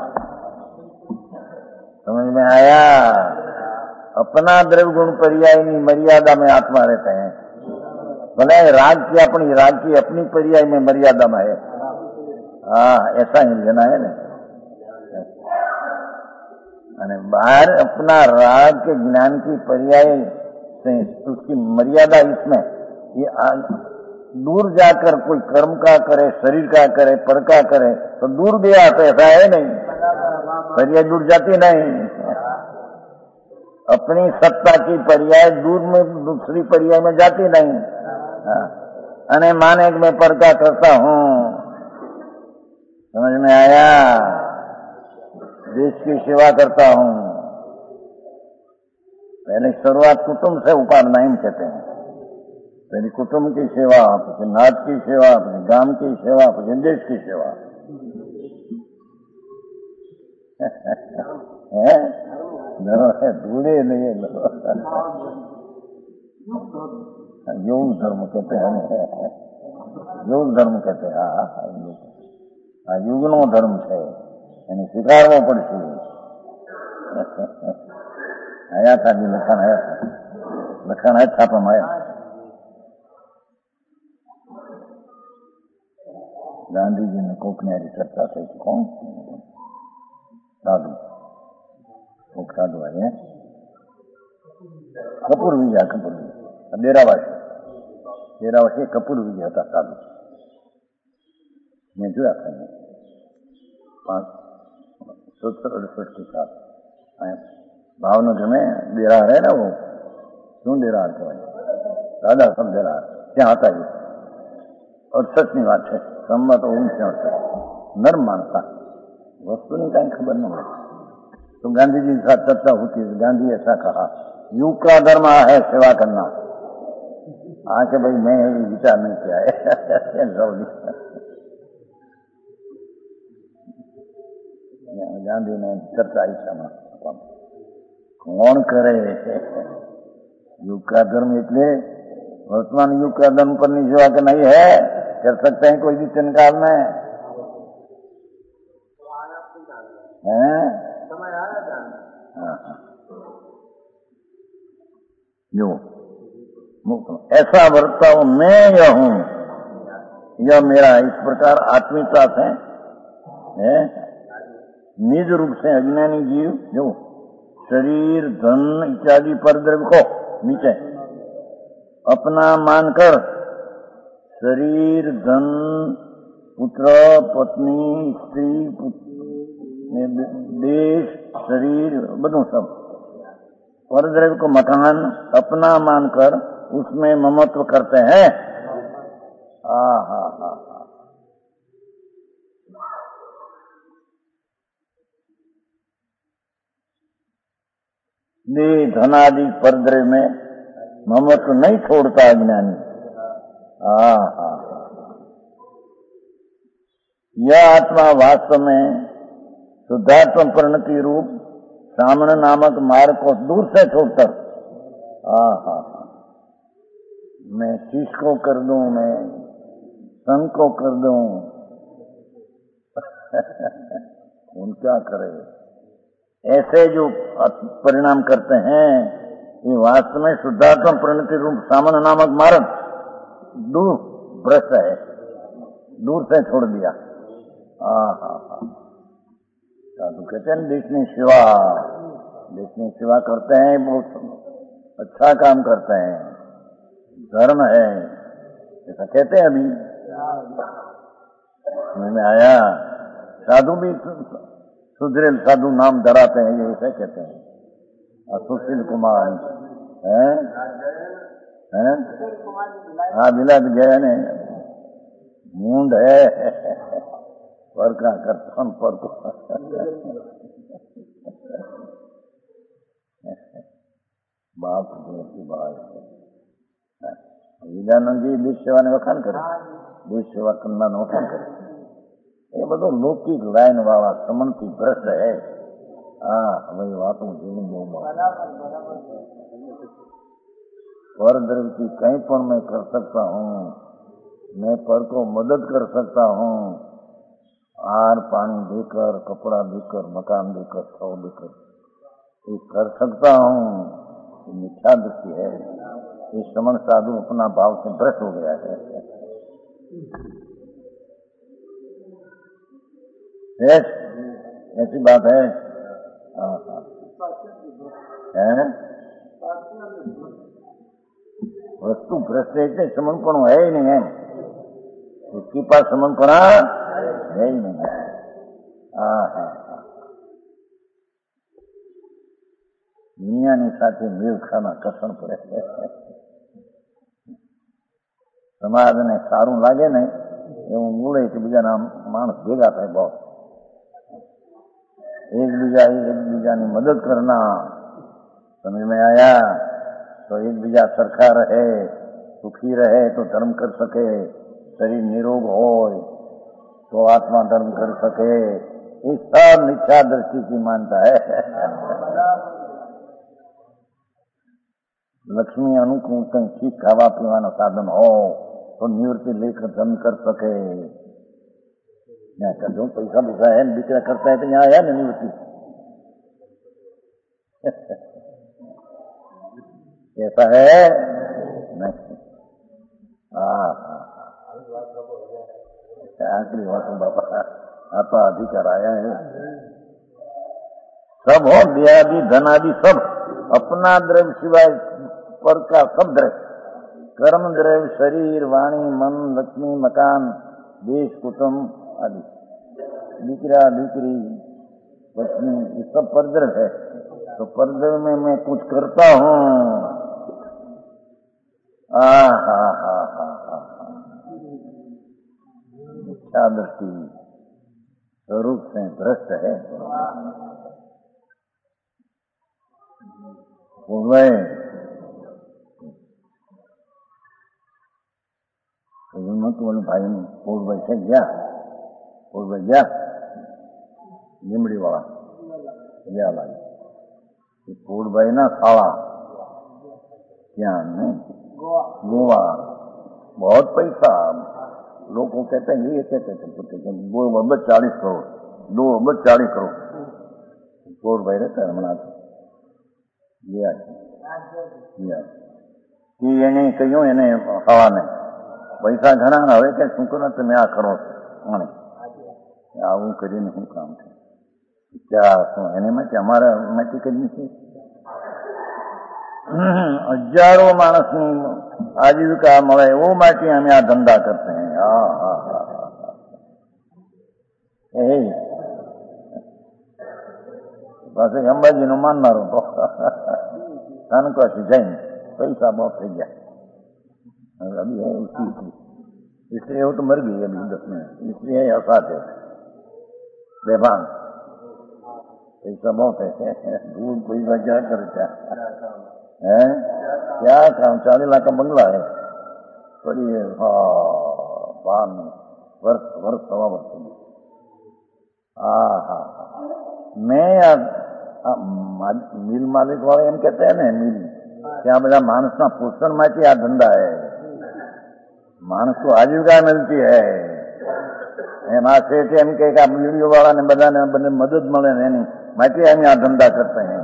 समझ में आया? अपना द्रव्यगुण पर्याय की मर्यादा में आत्मा रहते हैं। भले राग की अपनी पर्याय में मर्यादा में है। ऐसा ही लेना है ना। बाहर अपना राग के ज्ञान की पर्याय से उसकी मर्यादा इसमें, ये दूर जाकर कोई कर्म का करे, शरीर का करे, पर का करे तो दूर गया, तो ऐसा है नहीं, पर्याय दूर जाती नहीं। अपनी सत्ता की पर्याय दूर में दूसरी पर्याय में जाती नहीं। अने माने कि मैं पर का करता हूँ। समझ में आया? देश की सेवा करता हूँ। पहले शुरुआत कुटुंब से उपाध्याय कहते हैं। पहले कुटुंब की सेवा, फिर नात की सेवा, फिर गांव की सेवा, फिर देश की सेवा। दूरे नहीं योग धर्म कहते हैं, योग धर्म कहते हैं। युग नो धर्म है, એને સ્વીકારવો પડશે। આયા था जी, લખાણ આયા છાપામાં આયા। ગાંધીજી ને કોકને આરી ચર્ચા થઈ, કોણ સાધુ, કોક સાધુ આયા, કપૂર વિજય ડેરાવાસી કપૂર વિજય હતા સાધુ। મેં જોયા था 568 के साथ भावनगर में देरार है ना, वो क्यों देरार कहवाय, दादा सब देरार ત્યાં હતા એ 68ની વાત છે, સંમત 1968। नर मानता वस्तु नहीं कहीं खबर नहीं है। तो गांधी जी के साथ चर्चा होती है, गांधी ऐसा कहा, युग का धर्म है सेवा करना। आके भाई मैं ये विचार नहीं किया है गांधी ने चर्चा ईशामा कौन करे युग का धर्म, એટલે वर्तमान युग का धर्म पर सेवा का नहीं है, कर सकते हैं कोई भी तिनकाल में है। जो ऐसा वर्ताव मैं यह हूं, यह मेरा, इस प्रकार आत्मीयता से निज रूप से अज्ञानी जीव जो शरीर धन इत्यादि पर द्रव्य को नीचे अपना मानकर शरीर धन पुत्र पत्नी स्त्री देश शरीर બધું सब पर द्रव्य को मकान अपना मानकर उसमें ममत्व करते हैं। धनादि पर द्रव्य में ममत्व नहीं छोड़ता अज्ञानी। यह आत्मा वास्तव में शुद्धात्म परिणति रूप सामने नामक मार्ग को दूर से छोड़कर, मैं शीश को कर दूं, मैं सन को कर दूं उन क्या करे, ऐसे जो परिणाम करते हैं ये वास्तव में शुद्धात्म परिणति रूप सामने नामक मार्ग दूर भ्रष्ट है, दूर से छोड़ दिया। साधु कहते हैं देशनी सेवा करते हैं, बहुत अच्छा काम करते हैं, धर्म है, ऐसा कहते हैं। अभी मैंने आया साधु भी सुधरेल साधु नाम धराते हैं, ये ऐसे कहते हैं। सुशील कुमार है, हाँ बिलाद गए ने मूंड है पर का करता पर को बाप की बात। વિજાનંદ જી દેશ સેવાને વખાણ કરે, દેશ સેવા કરનારનું વખાણ કરે, એ બધું લૌકિક લાઈન વાળા સમનથી ભ્રષ્ટ હે। હવે વાતું જીવન पर द्रव्य की कहीं पर मैं कर सकता हूँ, मैं पर को मदद कर सकता हूँ, आहार पानी देकर, कपड़ा देकर, मकान देकर, छाव देकर ये कर सकता हूँ, मिथ्या दृष्टि है। इस समन साधु अपना भाव से भ्रष्ट हो गया है। ऐसी बात है। वस्तु भ्रष्ट है, समर्पण है ही नहीं है, उसके पास समर्पण है ही नहीं है। દુનિયાની સાથે મેળ ખાના કસણ પડે। સમાજને સારું લાગે ને એવું બોલે કે બીજાના માણસ ભેગા થાય, બહુ એકબીજાની મદદ કરના। समझ में आया तो एक बीजा सरखा रहे, सुखी रहे तो धर्म कर सके, शरीर निरोग हो तो आत्मा धर्म कर सके। ये सब मिथ्या दृष्टि की मानता है। लक्ष्मी अनुकूल कहीं ठीक खावा पीवाना साधन हो तो निवृत्ति लेकर धर्म कर सके। यहाँ कर दो पैसा दूसरा है, बिक्रा करता है तो यहाँ आया ना निवृत्ति। ऐसा है नहीं। आखिरी बात बाबा आपका अधिकार आया है। सब हो देहादि धनादि सब अपना द्रव्य सिवाय पर का सब द्रव्य, कर्म द्रव्य, शरीर वाणी मन लक्ष्मी मकान देश कुटुंब आदि, दीकरा दीकरी पत्नी, ये सब पर द्रव्य है। तो पर्दे में मैं कुछ करता हूँ। मिथ्या दृष्टि स्वरूप से भ्रष्ट है। तुम्हारे भाई पोड़भाई से गया, पोड़भाई गया લીમડી વાળા ગયા લાગે પોળભાઈ ના साला क्या नहीं गोवा बहुत पैसा। लोग कहते हैं ये कहते थे 2 अरब 40 करोड़ 2 अरब 40 करोड़ પોળભાઈ रहता है हमारा એને કહ્યું એને હવાને પૈસા ઘણા હવે કે શું કરો તમે આ કરો છો આવું કરીને શું કામ છે क्या એને માટે અમારા માટે કરીએ છીએ। હજારો માણસની આજીવિકા મળે એવું માટે અમે આ ધંધા કરते हैं। પાછું અંબાજીનું માનનારો તો કાનકાશી જઈને पैसा बहुत થઈ ગયા। अभी है उसी इसलिए वो तो मर गई अभी 10 मिनट, इसलिए ऐसा थे बेभान पैसा बहुत है। दूर पैसा क्या करता है क्या काम 40 लाख का बंगला है पड़ी है। वर्ष सवा वर्ष मैं मिल मालिक वाले एम कहते हैं ना मिल क्या બધા માણસના પોષણ માટે આ ધંધા है। માણસ को आजीविका मिलती है। એમાં છે કે એમ કે આ વીડિયો વાળાને બધાને મદદ મળે ને એની માટે અમે આ ધંધા કરતા हैं।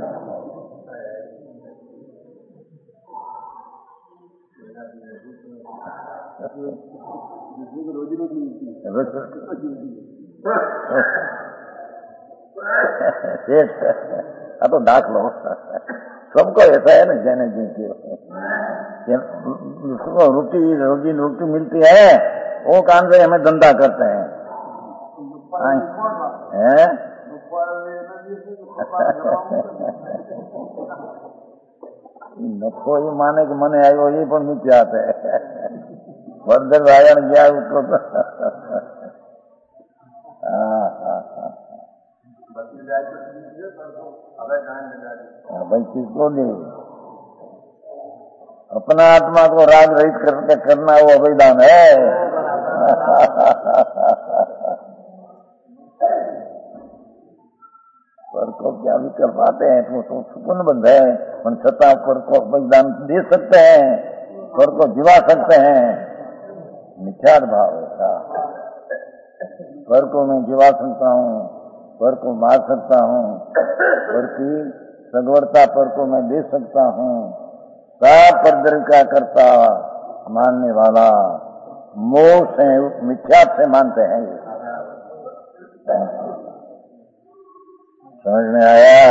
આ તો દાખલો सबको ऐसा है ना जैने जिनकी रोटी रोजी रोटी मिलती है वो काम से हमें धंधा करते हैं। नफो ये माने कि मने आयो ये पण मिथ्या है। वर्धन आया गया उसको भाई किसको नहीं अपना आत्मा को राग रहित करके करना वो अभिदान है। पर को क्या भी कर पाते हैं तो सुकून बंद है उन छता पर को अभिदान दे सकते हैं, पर को जिवा सकते हैं। मिथ्या भाव है। पर को मैं जिवा सकता हूँ, पर को मार सकता हूँ, पर की सगवरता पर को मैं दे सकता हूँ। सब पर दिल का करता मानने वाला मोह से मिथ्या से मानते हैं। समझ में आया?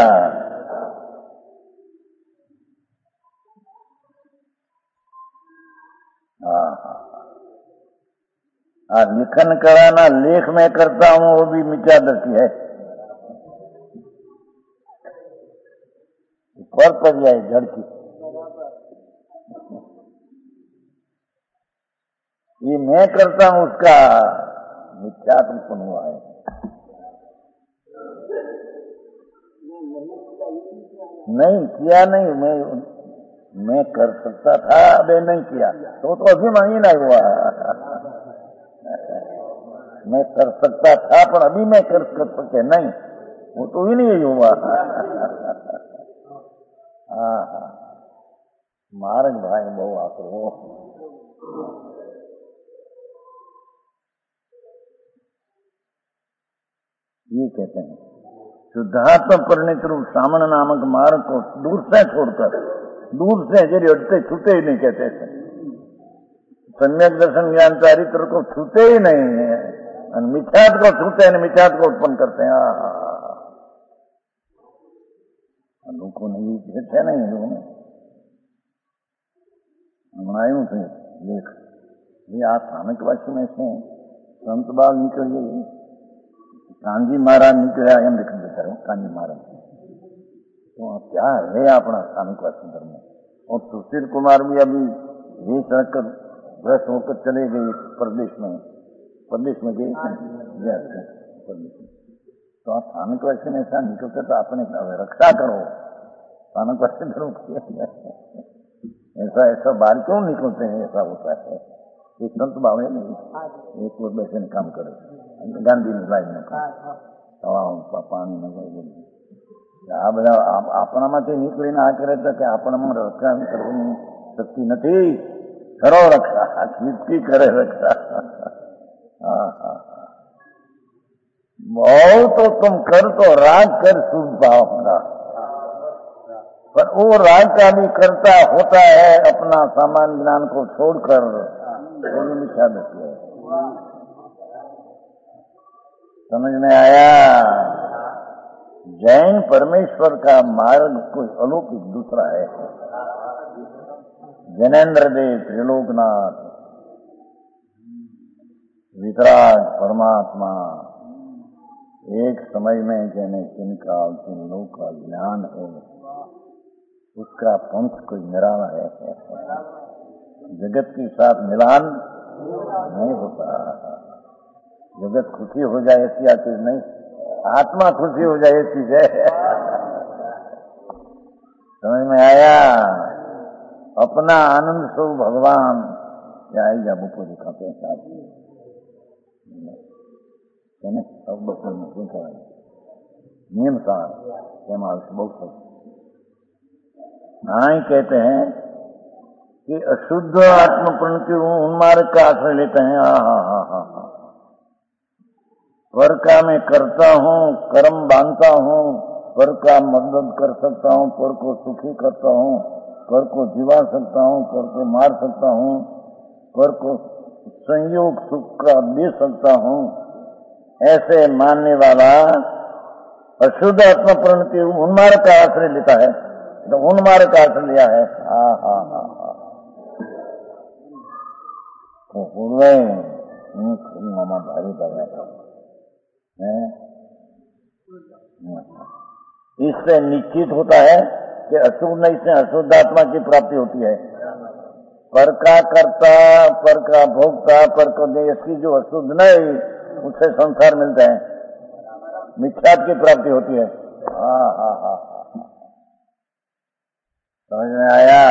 लिखन कराना लेख में करता हूँ वो भी मिथ्या दृष्टि है। पर पड़ जाए जड़ की ये मैं करता हूँ उसका मिथ्यात्मपन हुआ है। नहीं किया नहीं मैं कर सकता था अबे नहीं किया तो अभिमान ही नहीं हुआ। मैं कर सकता था पर अभी मैं कर सके नहीं वो तो ही नहीं हुआ। महाराज भाई बहु आकरो ये कहते हैं शुद्धात्म परिणित रूप सामन नामक मार्ग को दूर से छोड़कर दूर से जरी अटते छूटे ही नहीं कहते थे। सम्यक दर्शन ज्ञान चरित्र को छूते ही नहीं है। मिथ्यात को छूते हैं, मिथ्यात को उत्पन्न करते हैं। लोगों ने ये है नहीं लोगों ने बनायु थे लेख ये आप स्थानक वासी में से संत बाग निकलिए कांजी महाराज निकला एम लिख देता हूँ। कांजी महाराज तो क्या है अपना स्थानिकवासी धर्म। और सुशील कुमार भी अभी वेश रखकर भ्रष्ट होकर चले गए प्रदेश में गए प्रदेश में। तो आप स्थानिकवासी में ऐसा निकलते तो आपने रक्षा करो स्थानिकवासी धर्म की। ऐसा बाहर क्यों निकलते हैं, ऐसा होता है। ये संत भाव है नहीं, एक और वैसे काम करे गांधी लाइन में पानी में આ બધા આપણામાંથી નીકળીને આ કરે તો કે આપણામાં રક્ષા કરવાની શક્તિ નથી, કરો રક્ષા, કિસકી કરે રક્ષા। बहुत तो तुम कर तो राग कर शुभ भाव का, पर वो राग का भी करता होता है अपना सामान्य ज्ञान को छोड़कर, वो मिथ्या दृष्टि है। समझ में आया? जैन परमेश्वर का मार्ग कोई अलौकिक दूसरा है। जैनेन्द्र देव त्रिलोकनाथ वितराग परमात्मा एक समय में जैने जिनका जिन लोग का ज्ञान है उसका पंथ कोई निराला है। जगत के साथ मिलान नहीं होता। जगत खुशी हो जाए ऐसी चीज नहीं, आत्मा खुशी हो जाए चीज है। समझ में आया? अपना आनंद स्वरूप भगवान या जब को दिखाते हैं साथ नियम सार बहुत हाँ कहते हैं कि अशुद्ध आत्मपूर्ण की उन्मार्ग का आश्रय लेते हैं। पर का मैं करता हूँ, कर्म बांधता हूँ, पर का मदद कर सकता हूँ, पर को सुखी करता हूँ, पर को जीवा सकता हूँ, पर को मार सकता हूँ, पर को संयोग सुख का दे सकता हूँ, ऐसे मानने वाला अशुद्ध आत्मपूर्ण की उन्मार्ग का आश्रय लेता है। तो उन्मार्ग का आश्रय लिया है। मामा भारी पड़ा था। इससे निश्चित होता है कि अशुद्ध नहीं से अशुद्ध आत्मा की प्राप्ति होती है। पर का कर्ता, पर का भोक्ता, पर को देश की जो अशुद्ध नहीं उससे संसार मिलते हैं, मिथ्यात्व की प्राप्ति होती है। समझ में आया?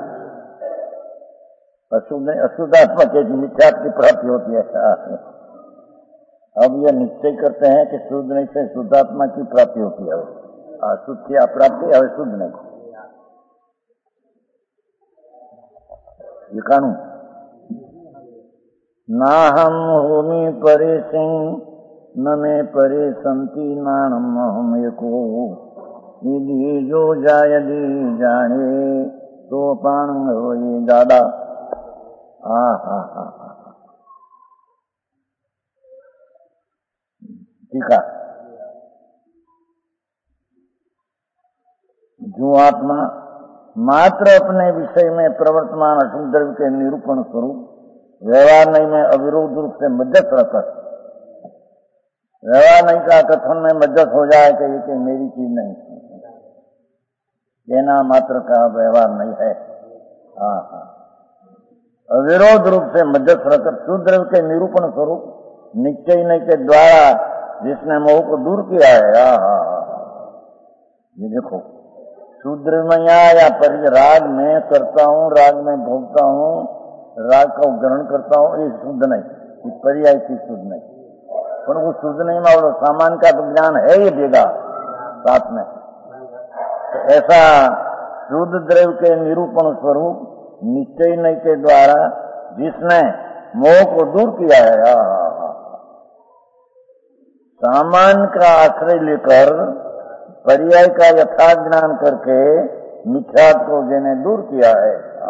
अशुद्ध आत्मा के मिथ्यात्व की प्राप्ति होती है। अब यह निश्चय करते हैं कि शुद्ध नहीं से शुद्धात्मा की प्राप्ति होती है, अशुद्ध की अप्राप्ति है, शुद्ध नहीं। ये कानून ना हम होमी परे सिंह न में परे संति नाणम हम एको यदि जो जायदी जाने तो पाण हो ये दादा। ठीक है। जो आत्मा मात्र अपने विषय में प्रवर्तमान अशुद्ध द्रव्य के निरूपण स्वरूप व्यवहार नहीं में अविरोध रूप से मध्यस्थ रहता है। व्यवहार नहीं का कथन में मध्यस्थ हो जाए कि ये मेरी चीज नहीं, लेना मात्र का व्यवहार नहीं है। अविरोध रूप से मध्यस्थ रहकर शुद्ध द्रव्य के निरूपण स्वरूप निश्चय नहीं के द्वारा जिसने मोह को दूर किया है। ये देखो शूद्र में या पर राग में करता हूँ, राग में भोगता हूँ, राग का ग्रहण करता हूँ, ये शुद्ध नहीं, ये पर्याय की शुद्ध नहीं। पर वो शुद्ध नहीं मानो सामान का तो ज्ञान है ये देगा साथ में। तो ऐसा शुद्ध द्रव्य के निरूपण स्वरूप निश्चय नहीं के द्वारा जिसने मोह को दूर किया है। सामान का आश्रय लेकर पर्याय का यथार्थ ज्ञान करके मिथ्यात्व को जिन्हें दूर किया है।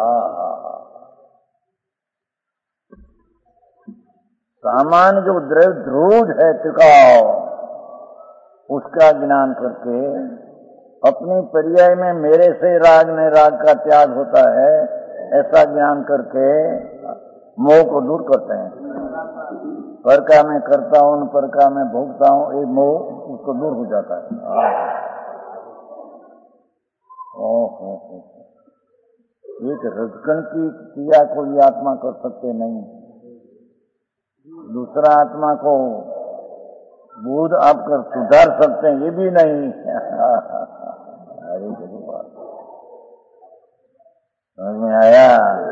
सामान जो द्रव्य ध्रुव है टिकाव, उसका ज्ञान करके अपनी पर्याय में मेरे से राग में राग का त्याग होता है, ऐसा ज्ञान करके मोह को दूर करते हैं। पर का मैं करता हूँ, पर का मैं भोगता हूँ, ये मोह उसको दूर हो जाता है। ओहो, एक रजकण की क्रिया को ये आत्मा कर सकते नहीं, दूसरा आत्मा को बोध आप कर सुधार सकते हैं, ये भी नहीं। अरे जरूर बात समझ में आया।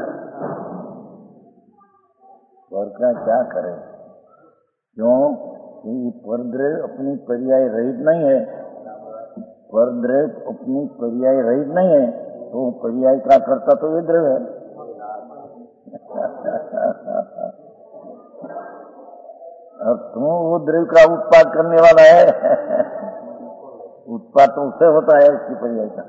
पर का क्या करे, क्यों? परद्रव्य अपनी पर्याय रहित नहीं है, परद्रव्य अपनी पर्याय रहित नहीं है, तो पर्याय का करता तो ये द्रव्य है। और तुम वो द्रव्य का उत्पाद करने वाला है। उत्पाद तो उससे होता है, इसकी पर्याय का।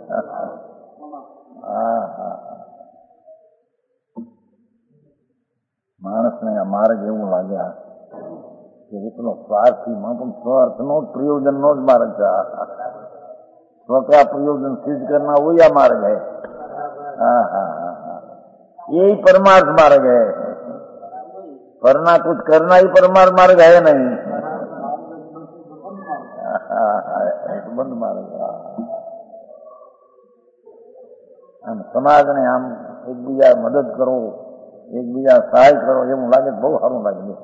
मानस ने मार्ग એવું લાગ્યા કે એટલો સ્વાર્થી પણ સ્વાર્થનો પ્રયોજનનો જ માર્ગ છે। स्व का प्रयोजन सिद्ध करना वही मार्ग है। यही परमार्थ मार्ग है, करना कुछ करना ही परमार्थ मार्ग है नहीं। बंद मार्ग। हम समाज ने आम एक बीजा मदद करो, एक बीजा सहाय करो, एवं लागे बहुत सारू लागे।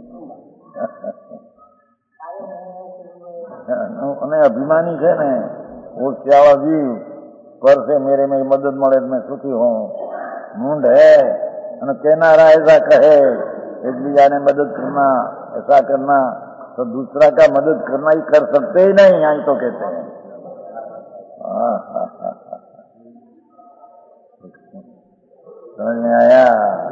અને અભિમાની છે ને वो श्यावा जीव पर से मेरे में मदद મળે मैं सुखी हूँ, मूंड है और कहनारा ऐसा कहे एक बीजा ने मदद करना ऐसा करना, तो दूसरा का मदद करना ही कर सकते ही नहीं, यहाँ तो कहते हैं। समझ में आया।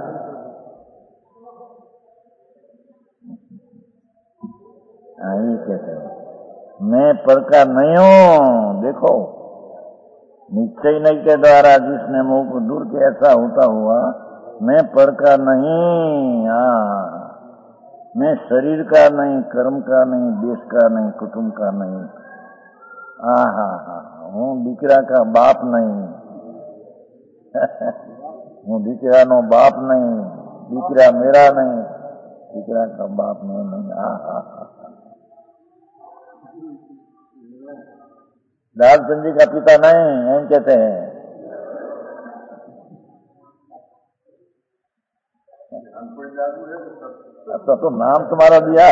यही कहते हैं मैं पर का नहीं हूँ। देखो निश्चय नहीं के द्वारा जिसने मोह को दूर किया ऐसा होता हुआ मैं पर का नहीं। मैं शरीर का नहीं, कर्म का नहीं, देश का नहीं, कुटुंब का नहीं। हूँ दीकरा का बाप नहीं। हूँ दीकरा नो बाप नहीं, दीकरा मेरा नहीं, दीकरा का बाप नहीं। दालचंद जी का पिता नहीं, एम कहते हैं। तो नाम तुम्हारा दिया।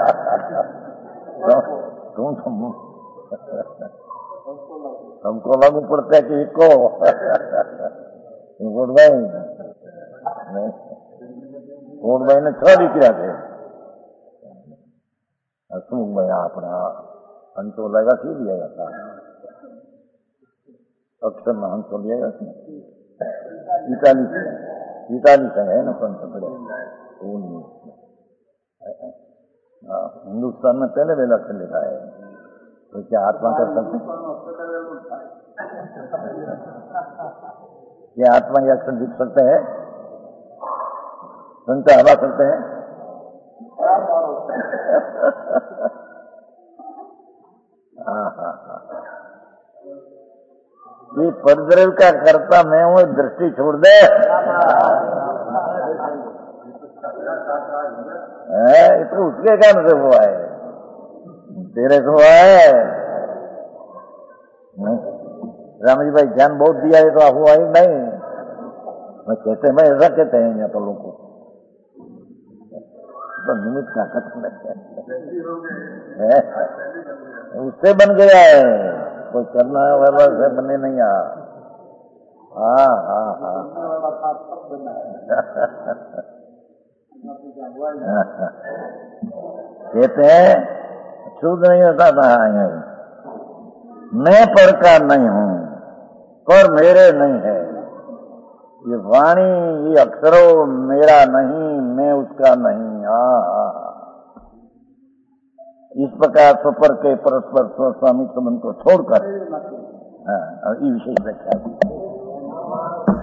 तुमको लागू पड़ता है कि इसको कोट भाई ने 6 દીકરા છે। હસમુખ ભાઈ આપણા હંસો લાગ્યા કે लिया था, अक्षर में हंसो लिया था। इटाली से है ना पंच पड़े, हिंदुस्तान में पहले वेला से लिखा है। तो क्या आत्मा कर सकते, क्या आत्मा ये अक्षर लिख सकते हैं, संख्या हवा सकते हैं? ये परद्रव्य का करता मैं हूँ, दृष्टि छोड़ दे। तो उसके कारण से हुआ है, तेरे से हुआ है। राम जी भाई ध्यान बहुत दिया है तो हुआ ही नहीं। मैं कहते हैं, मैं ऐसा कहते हैं यहाँ पर लोगों को, तो निमित्त का कथन है, उससे बन गया है, कोई करना वाला से बने नहीं। कहते हैं शुद्ध नहीं होता था। मैं पर का नहीं हूँ, पर मेरे नहीं है। ये वाणी, ये अक्षरों मेरा नहीं, मैं उसका नहीं। इस प्रकार स्वपर के परस्पर स्वस्वामित्व मन को छोड़कर, और ये विशेष व्याख्या